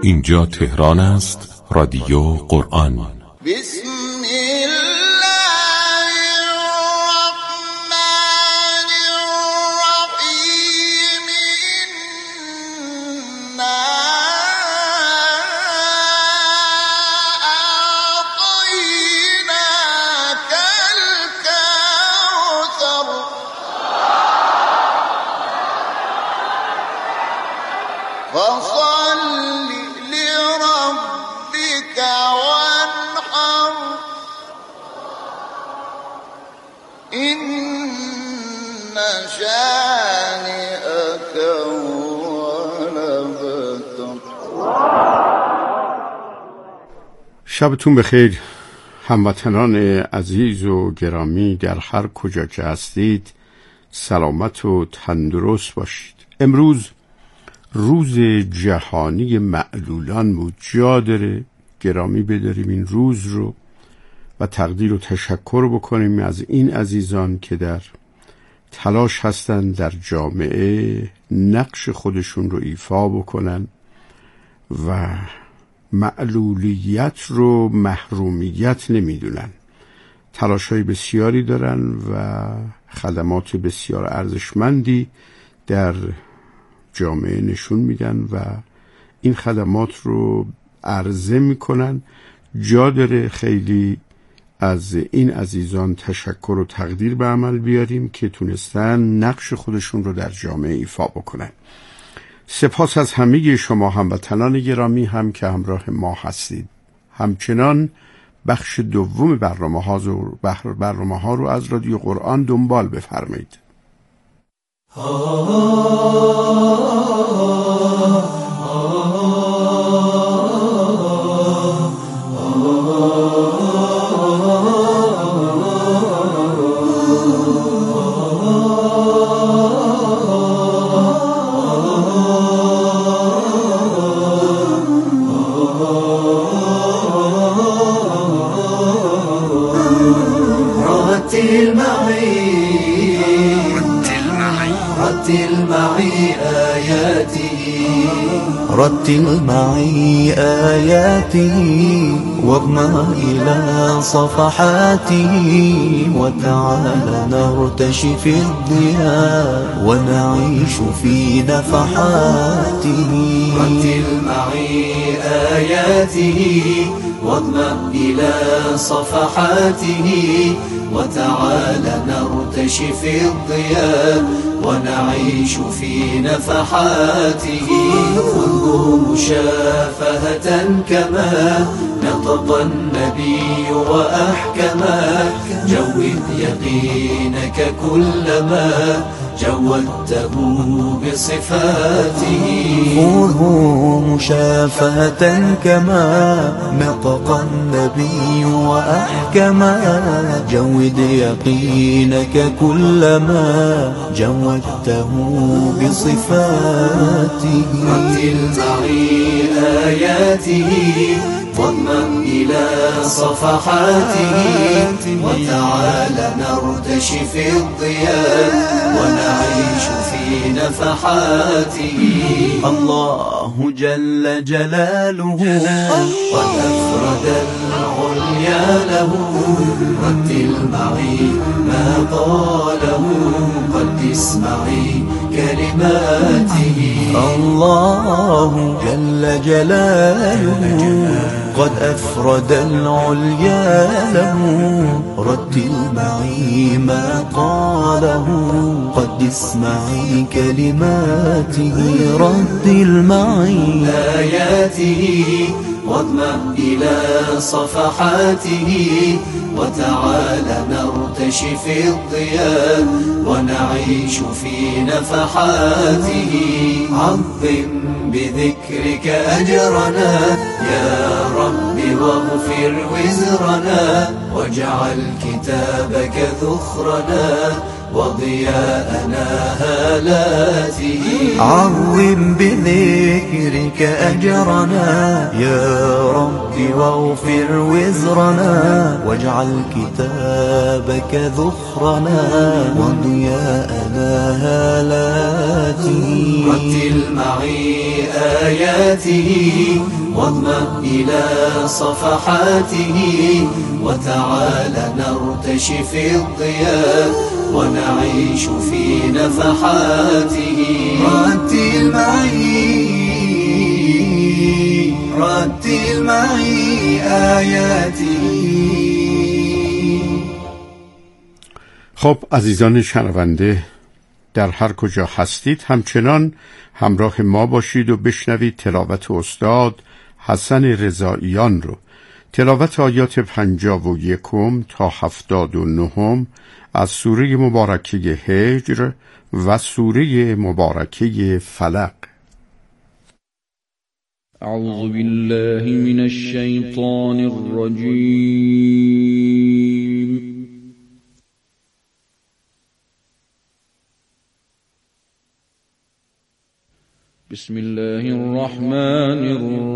اینجا تهران است، رادیو قرآن. بسم فصل لربك وانحر إن شانئك هو الأبتر. شبتون بخیر هموطنان عزیز و گرامی، در هر کجا که هستید سلامت و تندرست باشید. امروز روز جهانی معلولان بود. جا داره گرامی بداریم این روز رو و تقدیر و تشکر بکنیم از این عزیزان که در تلاش هستند در جامعه نقش خودشون رو ایفا بکنن و معلولیت رو محرومیت نمیدونن. تلاش‌های بسیاری دارن و خدمات بسیار ارزشمندی در جامعه نشون میدن و این خدمات رو عرضه میکنن. جا داره خیلی از این عزیزان تشکر و تقدیر به عمل بیاریم که تونستن نقش خودشون رو در جامعه ایفا بکنن. سپاس از همه شما هموطنان گرامی هم که همراه ما هستید. همچنان بخش دوم برنامه ها رو از رادیو قرآن دنبال بفرمایید. رتل معي آياته واضمأ إلى صفحاته وتعال نرتشي في الضياء ونعيش في نفحاته. رتل معي آياته واضمأ إلى صفحاته وتعال نرتشي في الضياء ونعيش في نفحاته. خذه مشافهة كما نطق النبي وأحكما جود يقينك كلما جودته بصفاته. خذه مشافهة كما نطق النبي وأحكما جود يقينك كلما جودته بصفاته. رتل معي آياته واضمأ إلى صفحاته وتعال نرتشي في الضياء ونعيش في نفحاته. الله جل جلاله قد أفرد العليا له. رتل معي ما قاله قد اسمعي كلماته. الله جل جلاله قد أفرد العليا له. رتل معي ما قاله قد اسمعي كلماته. رتل معي آياته واضمأ إلى صفحاته وتعال نرتشي في الضياء ونعيش في نفحاته. عظم بذكرك أجرنا يا رب واغفر وزرنا واجعل كتابك ذخرنا وضياءنا هالاته. عظم بذكرك أجرنا يا رب واغفر وزرنا، واجعل كتابك ذخرنا وضياءنا هالاته. رتل معي آياته واضمم إلى صفحاته، وتعال نرتشي في الضياء ونعيش في نفحاته. رتل معي آياته. خب عزیزان شنونده، در هر کجا هستید همچنان همراه ما باشید و بشنوید تلاوت استاد حسن رضاییان رو. تلاوت آیات 51 تا 79 از سوره مبارکه هجر و سوره مبارکه فلق. اعوذ بالله من الشیطان الرجیم. بسم الله الرحمن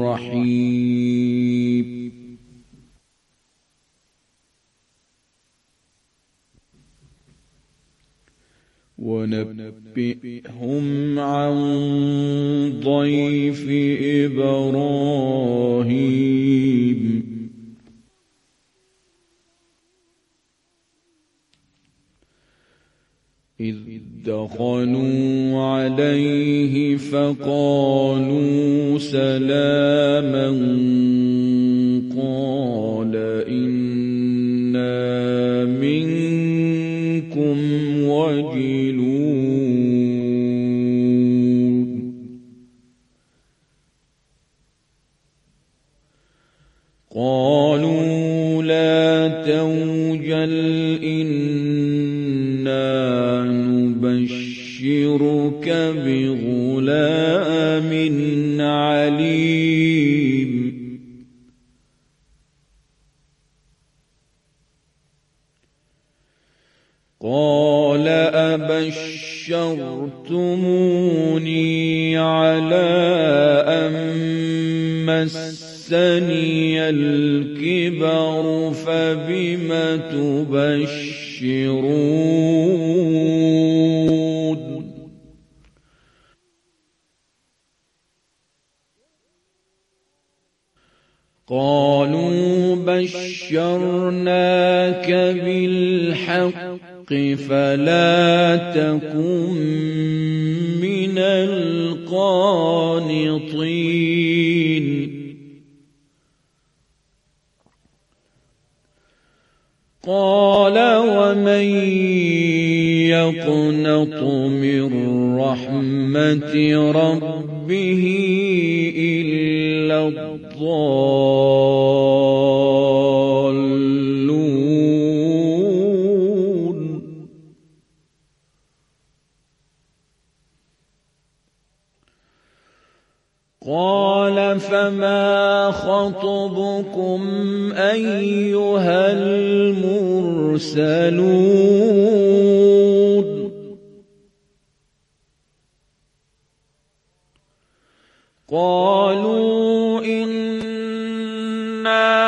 الرحیم. ونبئهم عن ضيف إبراهيم. إذ دخلوا عليه فقالوا سلاما قال إنا منكم وجلون. قالوا لا توجل إنا نبشرك بغلام عليم. قال أبشرتموني على أن مسني الكبر فبم تبشرون. قالوا بشرناك بالحق فلا تكن من القانطين. قال ومن يقنط من رحمة ربه إلا الضالون. قال فما خطبكم أيها المرسلون. قالوا إنا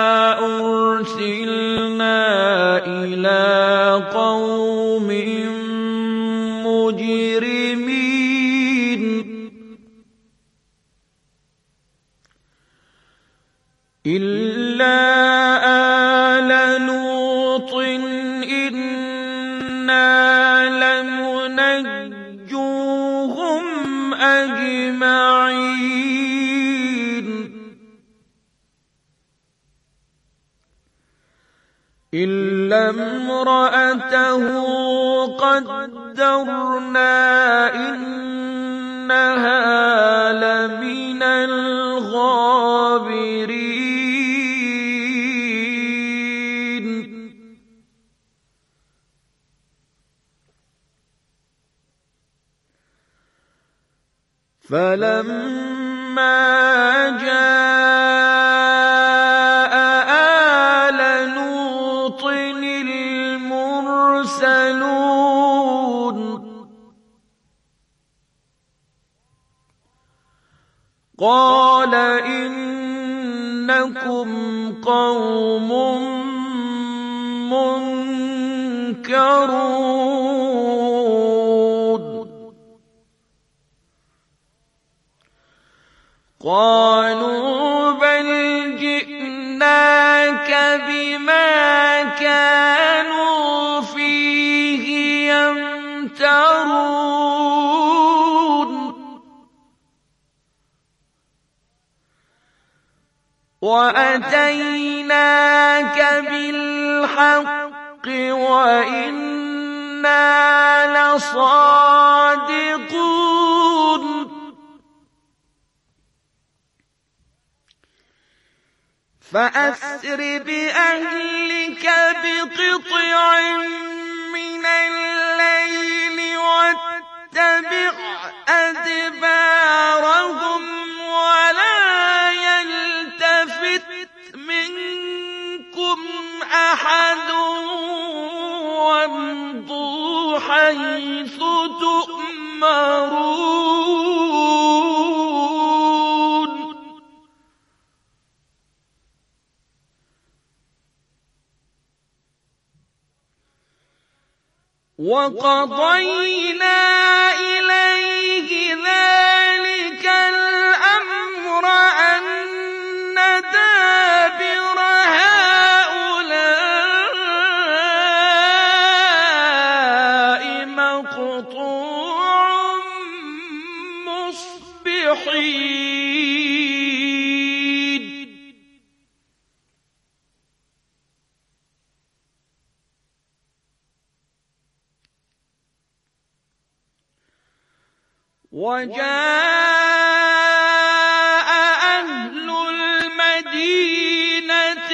أرسلنا إلى قوم مجرمين إلا آل لوط إنا لمنجوهم أجمعين إلا امرأته قدرنا إنها لمن الغابرين. فلما جاء آل لوط المرسلون قال إنكم قوم منكرون قالوا بل جئناك بما كانوا فيه يمترون وأتيناك بالحق وإنا لصادقون فأسر بأهلك بقطع من الليل واتبع أدبارهم ولا يلتفت منكم أحد وامضوا حيث تؤمرون وقضينا إليه ذلك الأمر أن دابر هؤلاء مقطوع مصبحين وجاء أهل المدينة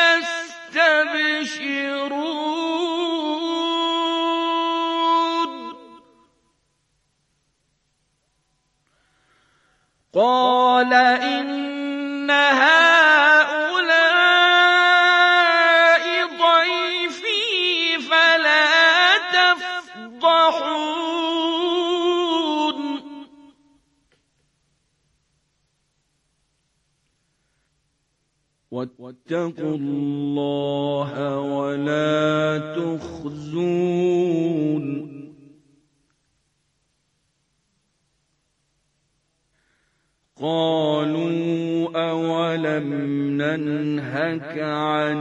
يستبشرون قال إن هؤلاء ضيفي فلا تفضحون واتقوا الله ولا تخزون قالوا أولم ننهك عن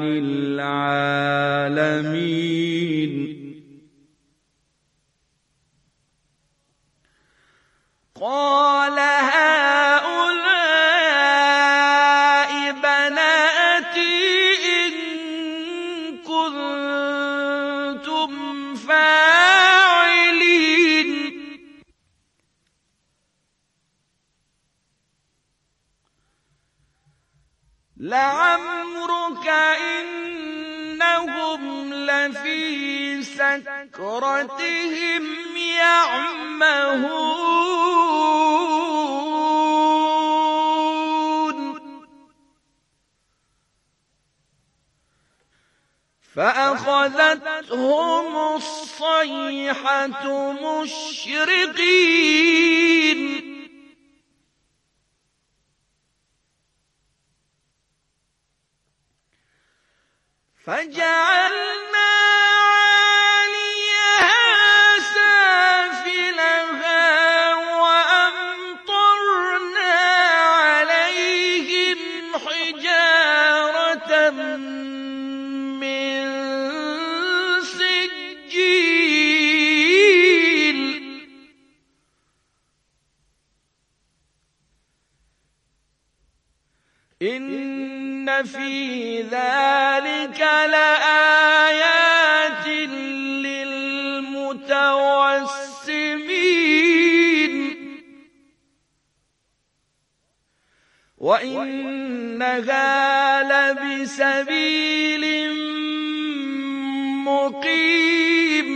العالمين قال هؤلاء بناتي إن كنتم فاعلين لعمرك إنهم لفي سكرتهم يعمهون فأخذتهم الصيحة مشرقين فجعلنا عاليها سافلها وأمطرنا عليهم حجارة من سجيل إن في ذلك لآيات للمتوسمين وإنها لبسبيل مقيم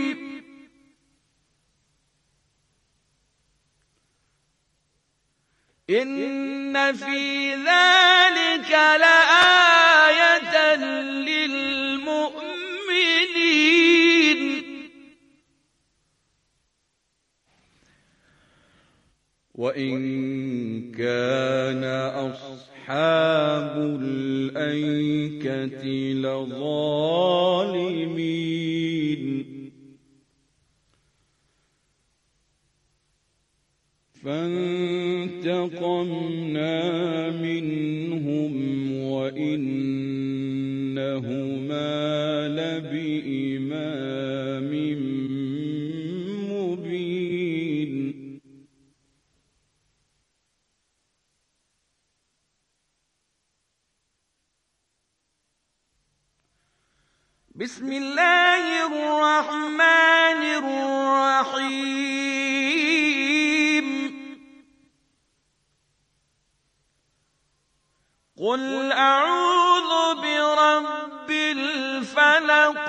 إن في ذلك لآية للمؤمنين وإن كان الأيكة لظالمين فانتقمنا منهم وإنهما لبإمام مبين بسم الله الرحمن الرحيم قل أعوذ برب الفلق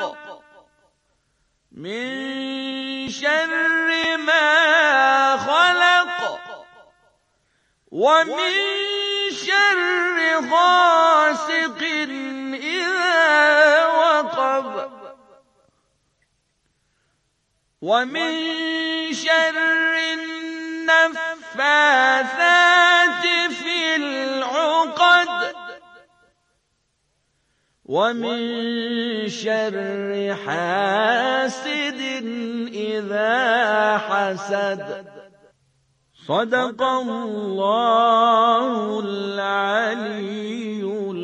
من شر ما خلق ومن شر غاسق إذا وقب ومن شر النفاثات في العقد ومن شر حاسد إذا حسد صدق الله العلی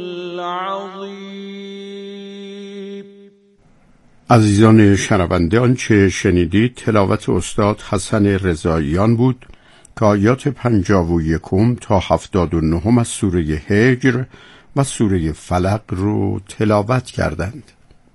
العظیم. عزیزان شنونده، آنچه شنیدید تلاوت استاد حسن رضاییان بود که آیات 51 تا 79 از سوره هجر و سوره فلق رو تلاوت کردند.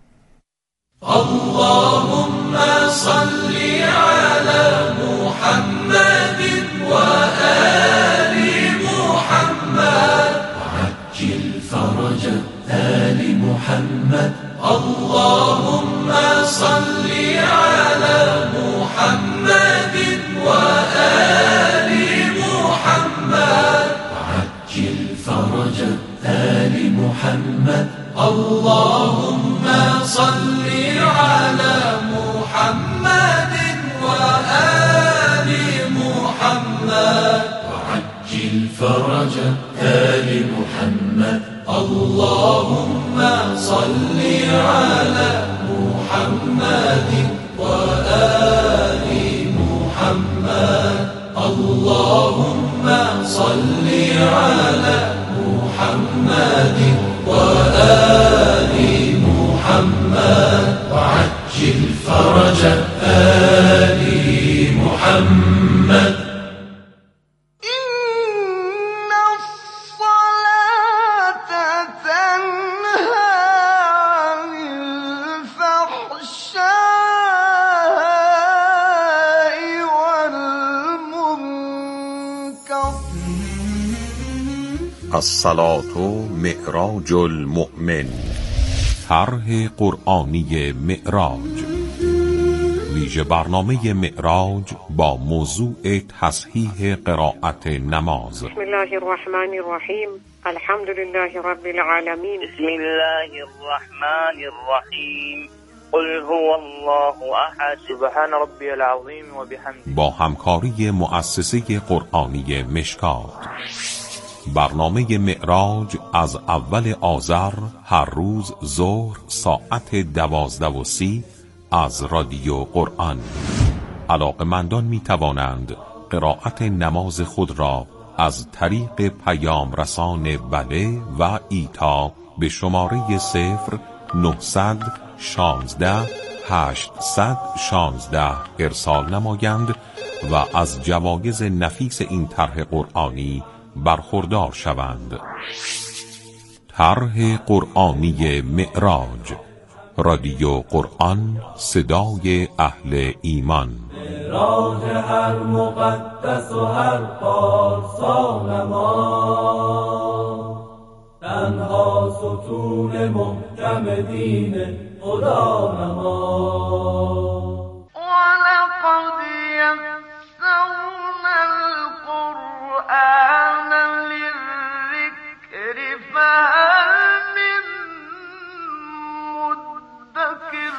اللهم صل على محمد وآل محمد وعجل فرج آل محمد. اللهم صل على محمد وآل محمد وعجل فرج آل محمد. اللهم صل على محمد وآل محمد وعجل فرج آل محمد. اللهم صل على محمد وآل محمد. اللهم صل على محمد وآل محمد وعجل فرج آل محمد. إن الصلاة تنهى عن الفحشاء والمنكر. الصلاة معراج المؤمن. طرح قرآنی معراج. ویژه برنامه معراج با موضوع تصحیح قرائت نماز. بسم الله الرحمن الرحیم. الحمد لله رب العالمین. بسم الله الرحمن الرحیم. قل هو الله احد. سبحان ربی العظیم و بحمده. با همکاری مؤسسه قرآنی مشکات. برنامه معراج از اول آذر هر روز ظهر ساعت 12:30 از رادیو قرآن. علاقه‌مندان می توانند قرائت نماز خود را از طریق پیام رسان بله و ایتا به شماره 0916-816 ارسال نمایند و از جوایز نفیس این طرح قرآنی برخوردار شوند. طرح قرآنی معراج. رادیو قرآن، صدای اهل ایمان. معراج هر مقدس و هر پارسا نماز، تنها ستون محکم دین خدا نماز. ولقد يسرنا القرآن للذكر فهل من مدكر.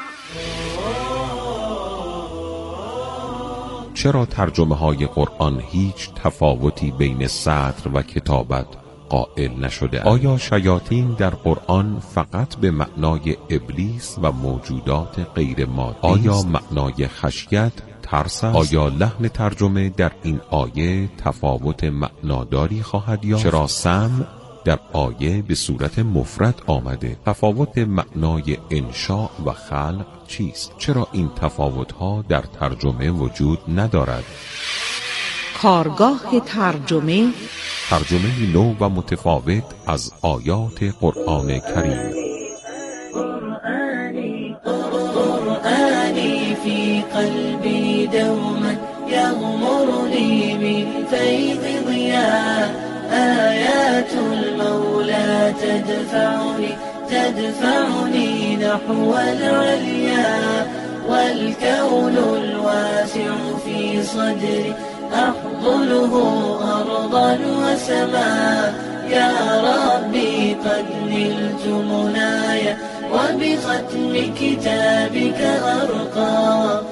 چرا ترجمه های قرآن هیچ تفاوتی بین سطر و کتابت قائل نشده. آیا شیاطین در قرآن فقط به معنای ابلیس و موجودات غیر مادی؟ آیا معنای خشیت ترس است؟ آیا لحن ترجمه در این آیه تفاوت معناداری خواهد یافت؟ چرا سمع در آیه به صورت مفرد آمده؟ تفاوت معنای انشاء و خلق چیست؟ چرا این تفاوت‌ها در ترجمه وجود ندارد؟ کارگاه ترجمه نو و متفاوت از آیات قرآن کریم. قرآني في قلبي دوما يغمرني من فيض ضياء آيات المولى تدفعني نحو العليا والكون الواسع في صدري أحضنه أرضا وسماء يا ربي قد نلت منايا وبختم كتابك أرقى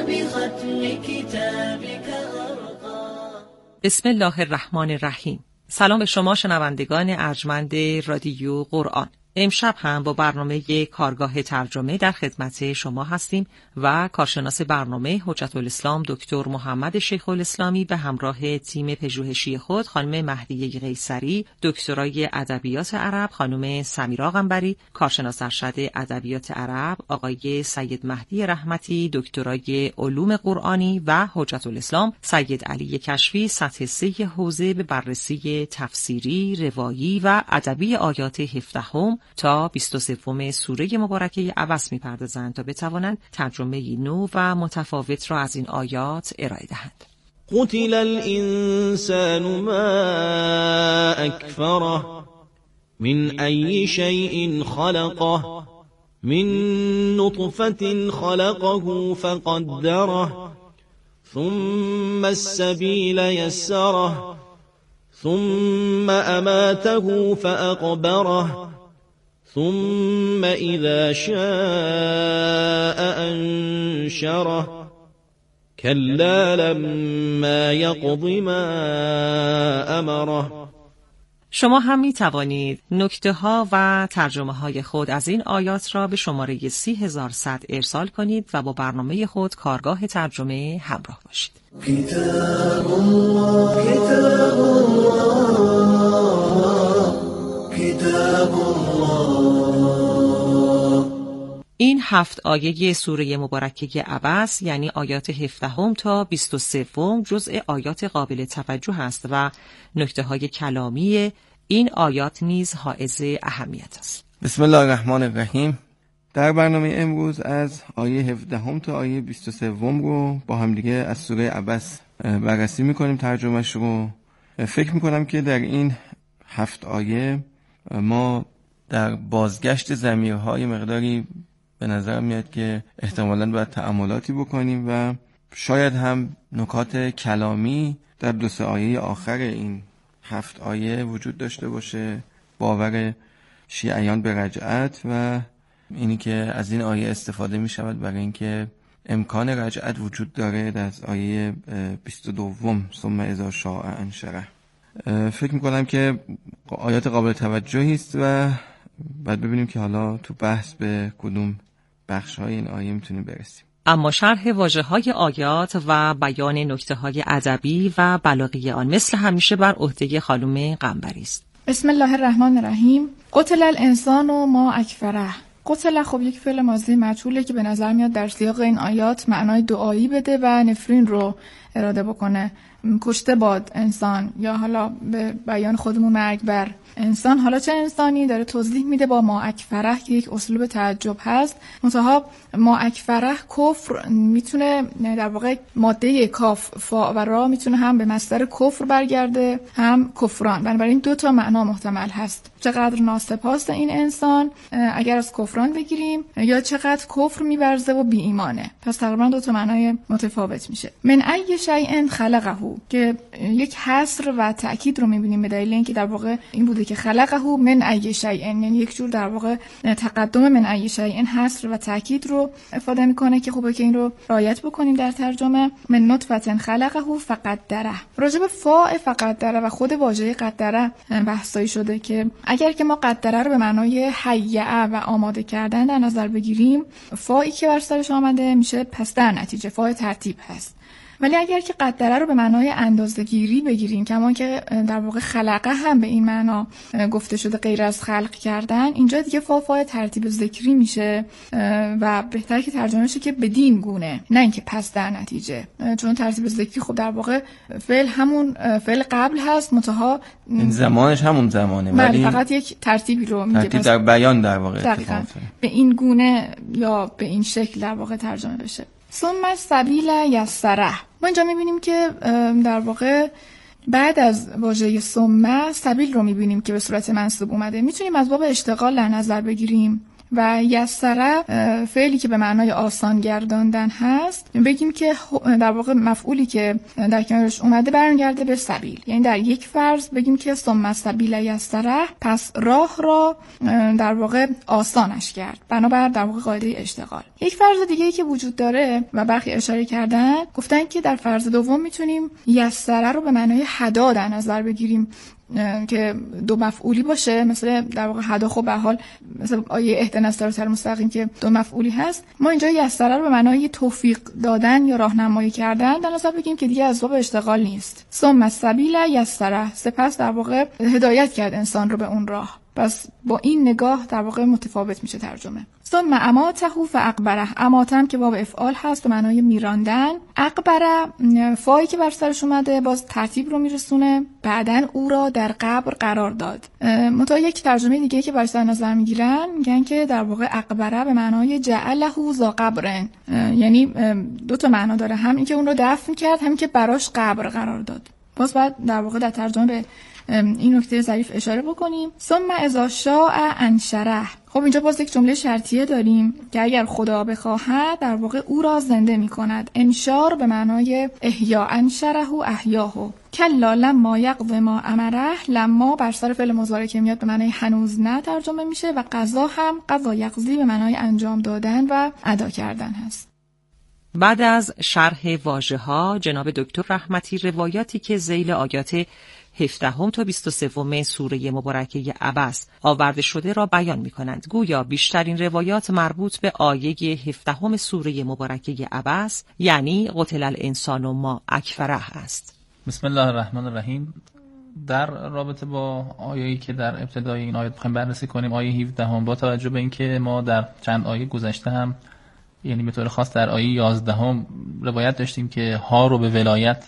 بسم الله الرحمن الرحیم. سلام به شما شنوندگان ارجمند رادیو قرآن. امشب هم با برنامه کارگاه ترجمه در خدمت شما هستیم و کارشناس برنامه حجت الاسلام دکتر محمد شیخ الاسلامی به همراه تیم پژوهشی خود خانم مهدیه قیصری، دکترای ادبیات عرب خانم سمیرا قنبری، کارشناس ارشد ادبیات عرب آقای سید مهدی رحمتی، دکترای علوم قرآنی و حجت الاسلام سید علی کشفی، سطح 3 حوزه به بررسی تفسیری، روایی و ادبی آیات 17 تا 23 سوره مبارکه عبس می‌پردازند تا بتوانند ترجمه نو و متفاوت را از این آیات ارائه دهند. قتل الانسان ما اکفره من ای شیء خلقه من نطفة خلقه فقدره ثم السبيل يسره ثم اماته فاقبره ثم إذا شاء أنشره كلا لما يقض ما أمره. شما هم می توانید نکته ها و ترجمه های خود از این آیات را به شماره 30100 ارسال کنید و با برنامه خود کارگاه ترجمه همراه باشید. کتاب الله کتاب الله کتاب الله. این 7 آیه سوره مبارکه عبس یعنی آیات 17 تا 23 جزء آیات قابل توجه است و نکته‌های کلامی این آیات نیز حائز اهمیت است. بسم الله الرحمن الرحیم. در برنامه امروز از آیه 17 تا آیه 23 رو با هم دیگه از سوره عبس بررسی می‌کنیم، ترجمهش رو. فکر می‌کنم که در این 7 آیه ما در بازگشت ضمیرهای مقداری به نظر میاد که احتمالاً باید تأملاتی بکنیم و شاید هم نکات کلامی در 2 آیه آخر این 7 آیه وجود داشته باشه، باور شیعیان به رجعت و اینی که از این آیه استفاده می شود برای اینکه امکان رجعت وجود داره در آیه 22 ثم اذا شاء انشره. فکر میکنم که آیات قابل توجهی است و بعد ببینیم که حالا تو بحث به کدوم بخش‌های این آیه میتونیم برسیم. اما شرح واژه‌های آیات و بیان نکته‌های ادبی و بلاغی آن مثل همیشه بر عهده خانم قنبری است. بسم الله الرحمن الرحیم. قتل الانسان ما اکفره. قتل خب یک فعل ماضی مجهوله که به نظر میاد در سیاق این آیات معنای دعایی بده و نفرین رو اراده بکنه. کشته باد انسان، یا حالا به بیان خودمون مرگ بر انسان. حالا چه انسانی داره توضیح میده با ما اکفره که یک اسلوب تعجب هست. منتها ما اکفره کفر میتونه در واقع ماده کاف فا و را میتونه هم به مصدر کفر برگرده هم کفران. بنابراین 2 تا معنا محتمل هست. چقدر ناسپاس این انسان اگر از کفران بگیریم، یا چقدر کفر می‌ورزه و بی ایمانه. پس تقریبا 2 تا معنای متفاوت میشه. من ای شیء خلقه، که یک حصر و تأکید رو می‌بینیم به دلیل اینکه در واقع این بوده که خلقه من ای شیء، یعنی یک جور در واقع تقدم من ای شیء حصر و تأکید رو افاده میکنه که خوبه که این رو رعایت بکنیم در ترجمه. من نطفه خلقه فقدره. راجع به فاء فقدره و خود واژه قدره بحثایی شده که اگر که ما قدره رو به معنای هیئه و آماده کردن در نظر بگیریم، فائی که بر سرش آمده میشه پس در نتیجه فاء ترتیب هست. ولی اگر که قدره رو به معنای اندازه‌گیری بگیریم، کما که در واقع خلقه هم به این معنا گفته شده غیر از خلق کردن، اینجا دیگه فاء ترتیب ذکری میشه و بهتره که ترجمه شه که بدین گونه، نه اینکه پس در نتیجه، چون ترتیب ذکری خب در واقع فعل همون فعل قبل هست، منتها این زمانش همون زمانه، ولی فقط یک ترتیبی رو میگه، ترتیب در بیان در واقع دقیقاً به این گونه یا به این شکل در واقع ترجمه بشه. ثم السبیل یسره. ما اینجا میبینیم که در واقع بعد از واژه ثم سبیل رو میبینیم که به صورت منصوب اومده. میتونیم از باب اشتغال در نظر بگیریم و یسره فعلی که به معنای آسان گرداندن هست بگیم که در واقع مفعولی که در کنارش اومده برمیگرده به سبیل. یعنی در یک فرض بگیم که ثم السبیل یسره، پس راه را در واقع آسانش کرد، بنابر در واقع قاعده اشتغال. یک فرض دیگه‌ای که وجود داره و برخی اشاره کردن، گفتن که در فرض دوم میتونیم یسره رو به معنای هدا در نظر بگیریم که دو مفعولی باشه، مثلا در واقع هدا خب به حال مثلا آیه اهدنا الصراط المستقیم که دو مفعولی هست، ما اینجا یسره رو به معنای توفیق دادن یا راهنمایی کردن در نظر بگیریم که دیگه از باب اشتغال نیست. ثم السبیل یسره، سپس در واقع هدایت کرد انسان رو به اون راه. پس با این نگاه در واقع متفاوت میشه ترجمه. ثم اماته فاقبره، اماتم که باب افعال هست به معنای میراندن، اقبره فایی که بر سرش اومده باز ترتیب رو میرسونه، بعدن او را در قبر قرار داد. منتها یک ترجمه دیگه که برش در نظر میگیرن میگن که در واقع اقبره به معنای جعله ذا قبرن، یعنی دو تا معنا داره، هم این که اون رو دفن کرد، هم که براش قبر قرار داد. باز بعد در واقع در ترجمه به این نکته ظریف اشاره بکنیم. ثم اذا شاء انشره. خب اینجا باز یک جمله شرطیه داریم که اگر خدا بخواهد در واقع او را زنده می کند. انشار به معنای احیا، انشره و احیاه. کلا لما یقض ما امره، لما بر سر فعل مضارع که میاد به معنای هنوز نه ترجمه میشه و قضا هم قضا یقضی به معنای انجام دادن و ادا کردن هست. بعد از شرح واژه‌ها جناب دکتر رحمتی روایاتی که ذیل آیات 17 تا 23 سوره مبارکه عبس آورده شده را بیان می‌کنند. گویا بیشترین روایات مربوط به آیه 17 سوره مبارکه عبس یعنی قتل الانسان ما اکفره است. بسم الله الرحمن الرحیم. در رابطه با آیه‌ای که در ابتدای این آیه می‌خوایم بررسی کنیم، آیه 17 با توجه به اینکه ما در چند آیه گذشته هم یعنی به طور خاص در آیه 11 روایت داشتیم که ها رو به ولایت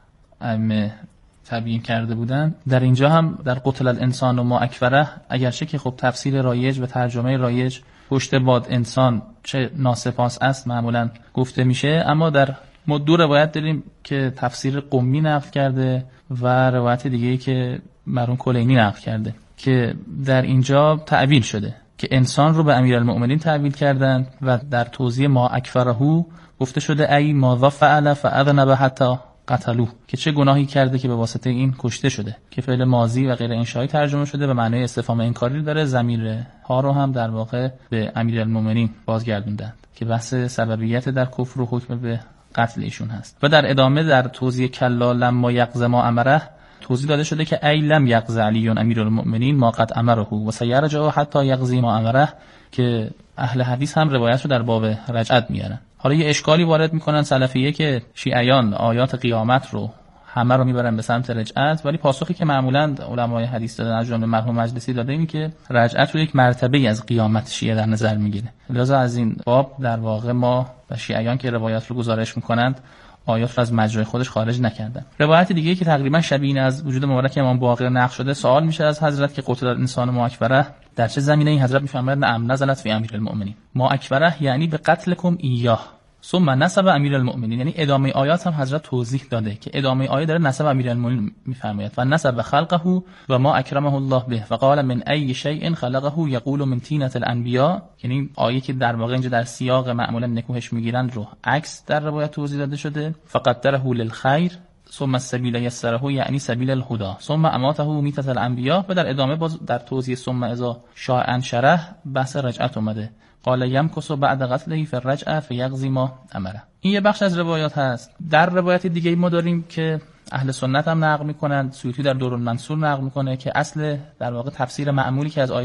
تبیین کرده بودن، در اینجا هم در قتل الانسان و ما اکفره، اگرچه که خب تفسیر رایج و ترجمه رایج پشت باد انسان چه ناسپاس است معمولا گفته میشه، اما در ما دو روایت داریم که تفسیر قمی نقل کرده و روایت دیگه‌ای که مرحوم کلینی نقل کرده که در اینجا تعبیر شده که انسان رو به امیرالمؤمنین تعبیر کردن و در توضیح ما اکفرهو گفته شده ای ماذا فعل فاذنب حتی قتلوه، که چه گناهی کرده که به واسطه این کشته شده، که فعل ماضی و غیر انشایی ترجمه شده به معنای استفهام انکاری داره. ضمیر ها رو هم در واقع به امیرالمؤمنین بازگردوندند که بحث سببیت در کفر و حکم به قتل ایشون هست. و در ادامه در توضیح کلا لما یقض ما امره توضیح داده شده که ای لم یقض علی امیرالمؤمنین ما قد امره و سیرجع حتی یقضی ما امره، که اهل حدیث هم روایت رو در باب رجعت میارن. حالا یه اشکالی وارد میکنن سلفیه که شیعیان آیات قیامت رو همه رو میبرن به سمت رجعت، ولی پاسخی که معمولا علمای حدیث دادن از جمله مرحوم مجلسی داده این که رجعت رو یک مرتبه از قیامت شیعه در نظر میگیره. لذا از این باب در واقع ما و شیعیان که روایات رو گزارش میکنند آیات رو از مجرای خودش خارج نکردن. روایت دیگه که تقریبا شبیه از وجود مبارک امام باقر نقل شده، سوال میشه از حضرت که قتل الانسان ما اکبره در چه زمینه این حضرت میفرمایند نعم نزلت فی امیرالمؤمنین. ما اکبره یعنی به قتلکم ایاه، ثم نسب امیرالمؤمنین، یعنی ادامه آیات هم حضرت توضیح داده که ادامه آیه داره نسب امیرالمؤمنین میفرماید و نسب خلقه و ما اکرمه الله به و قال من ای شیء خلقه یقول من طینة الانبیاء، یعنی آیه که در واقع اینجا در سیاق معمولا نکوهش میگیرن رو عکس در روایت توضیح داده شده. فقدره للخیر ثم السبیل یسره یعنی سبیل الهدى ثم اماته میتة الانبیاء، و در ادامه باز در توضیح ثم اذا شاء انشره بحث رجعت اومده. قال یمکث بعد قتله فی الرجعه فیقضی ما امره. این یه بخش از روایات هست. در روایت دیگه ما داریم که اهل سنت هم نقل میکنن، سیوطی در دورالمنصور نقل میکنه که اصل در واقع تفسیر معمولی که از آیه